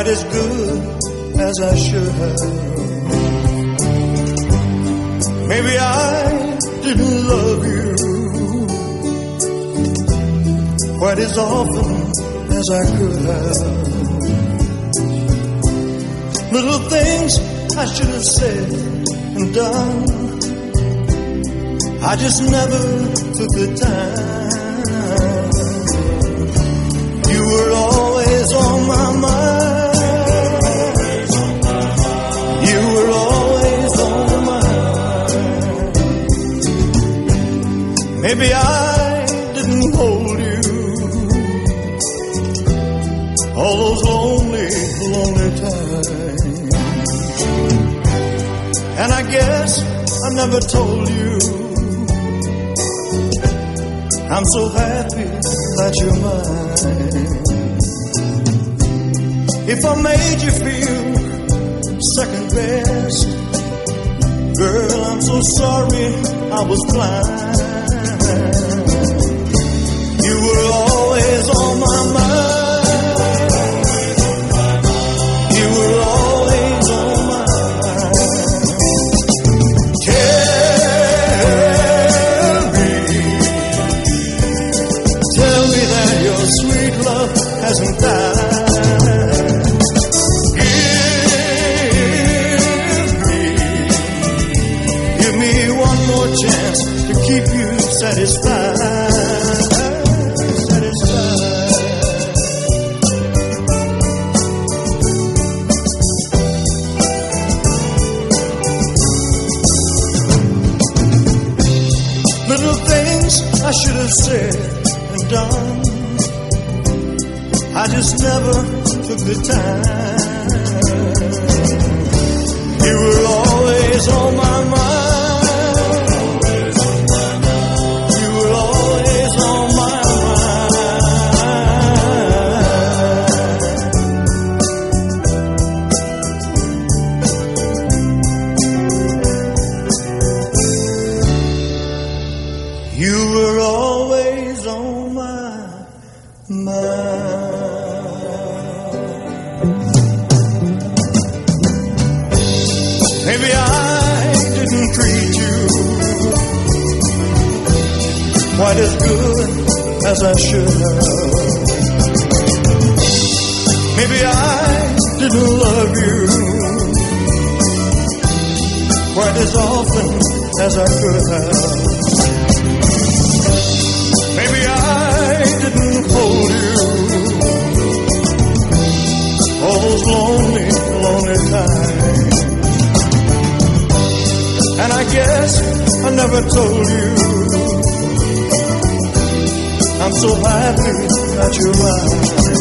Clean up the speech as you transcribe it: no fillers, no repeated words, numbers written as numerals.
quite as good as I should have. Maybe I didn't love you quite as often as I could have. Little things I should have said and done, I just never took the time. You were always on my mind. You were always on my mind. Maybe I didn't hold you all those lonely, lonely times. And I guess I never told you I'm so happy that you're mine. If I made you feel second best, girl, I'm so sorry I was blind. You were always on my mind. You were always on my mind. Tell me that your sweet love hasn't died. Give me one more chance to keep you satisfied. Little things I should have said and done, I just never took the time. You were always on my mind. You were always on my mind. You were always on my mind. Maybe I didn't treat you quite as good as I should have. Maybe I didn't love you quite as often as I could have. Maybe I didn't hold you all those lonely, lonely times. And I guess I never told you I'm so happy that you're mine.